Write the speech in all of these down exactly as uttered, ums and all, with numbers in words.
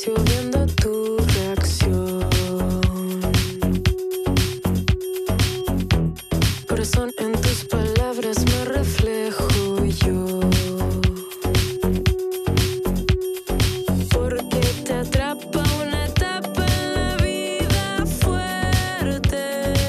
silencio viendo tu reacción. Corazón, en tus palabras me reflejo yo. Porque te atrapa una etapa en la vida fuerte.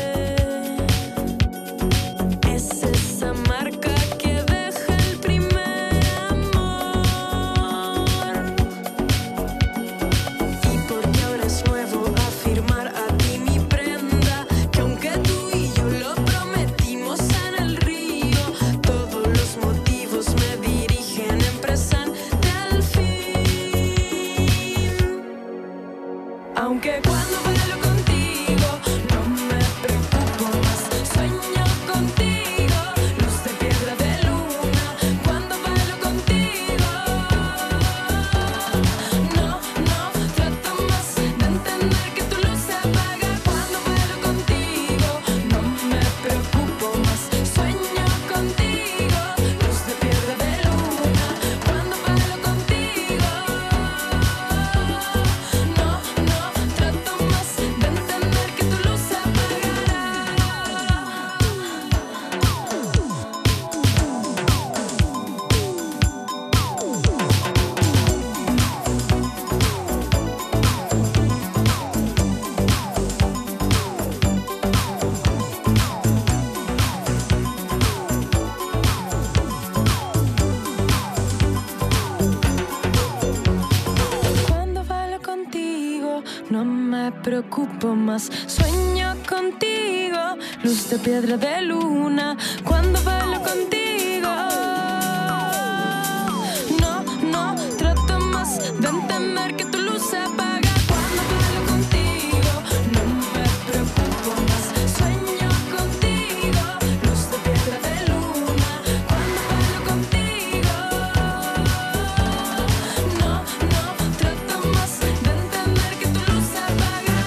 Es esa marca que deja el primer amor. Y porque ahora es nuevo afirmar a ti mi prenda, que aunque tú y yo lo prometimos en el río, todos los motivos me dirigen en presente al fin. Aunque cuando bailo contigo no me preocupo más, sueño contigo, luz de piedra de luna. Cuando bailo contigo, no, no trato más de entender que tu luz se apaga. Cuando bailo contigo no me preocupo más, sueño contigo, luz de piedra de luna. Cuando bailo contigo, no, no trato más de entender que tu luz se apagará. Cuando bailo contigo no me preocupo más, sueño contigo, luz de piedra de luna. Cuando bailo contigo, no, no trato más de entender que tu luz se apaga. Cuando bailo contigo no me preocupo más, sueño contigo, luz de piedra de luna. Cuando bailo contigo, no, no trato más de entender que tu luz se apagará.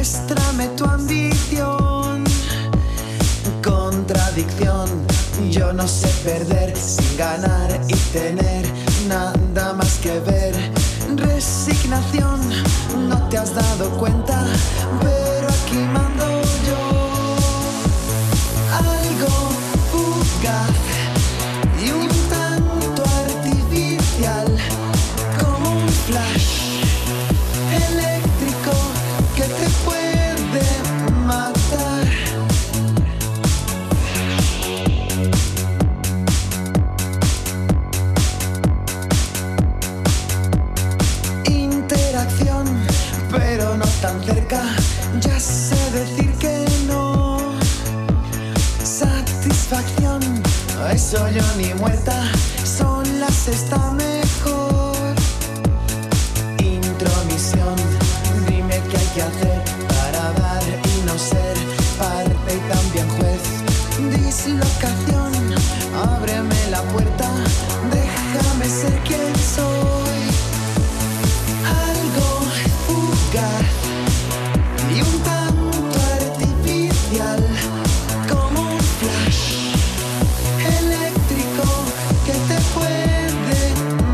Muéstrame tu ambición, contradicción. Yo no sé perder sin ganar y tener nada más que ver. Resignación, no te has dado cuenta, pero aquí mando yo. Algo fugaz y un tanto artificial, como un flash eléctrico que te puede matar. Interacción, pero no tan cerca, ya sé decir que no. Satisfacción, eso yo ni muerta, solas está mejor. Intromisión, dime qué hay que hacer para dar y no ser parte y también juez. Dislocación, ábreme la puerta, déjame ser quien soy. Algo fugaz y un tanto artificial, como un flash eléctrico que te puede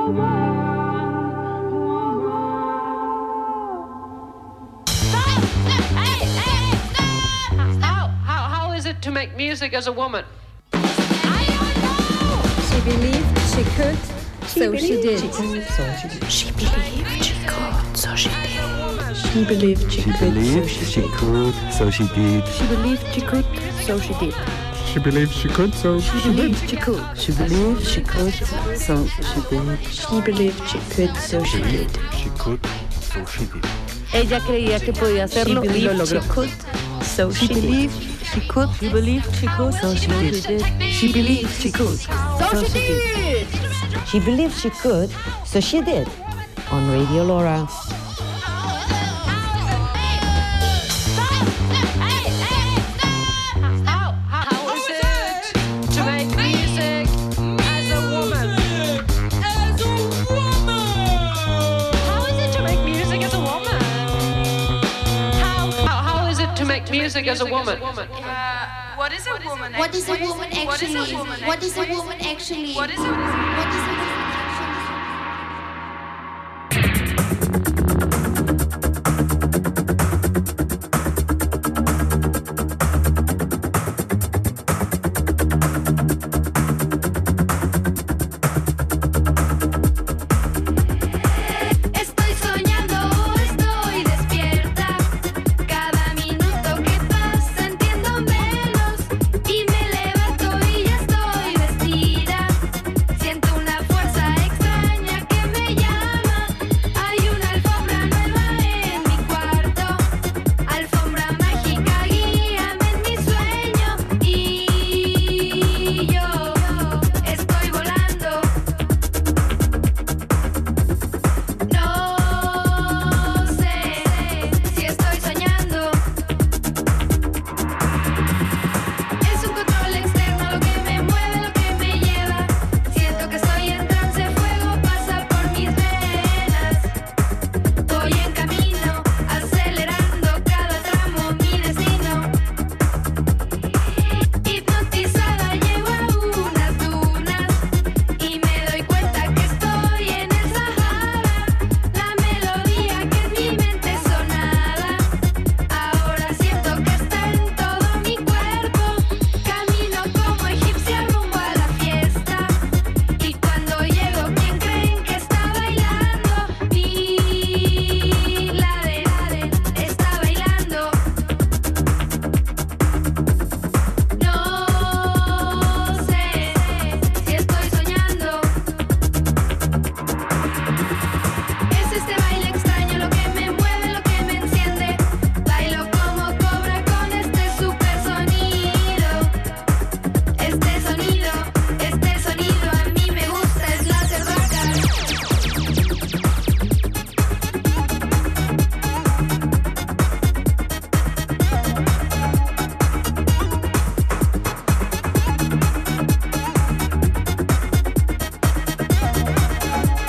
To make music as a woman. She believed she could, so she did. She believed she could, so she did. She believed she She could, believed she could, so she did. She believed she could, so she did. She believed she could, so she did. She could. She believed she could, so she did. She believed she could, so she did. She could, so she did. Ella creía que podía hacerlo y lo logró. She could, so she did. She could, she believed she could, so she did. She believed she could, so she did. She believed she could, so she did. On Radio Laura. How is it to make music as a woman? As a woman. How is it to make music as a woman? How how, how is it to make music as a woman? Uh, what is a woman? What is a woman actually? What is a woman actually? What is a woman?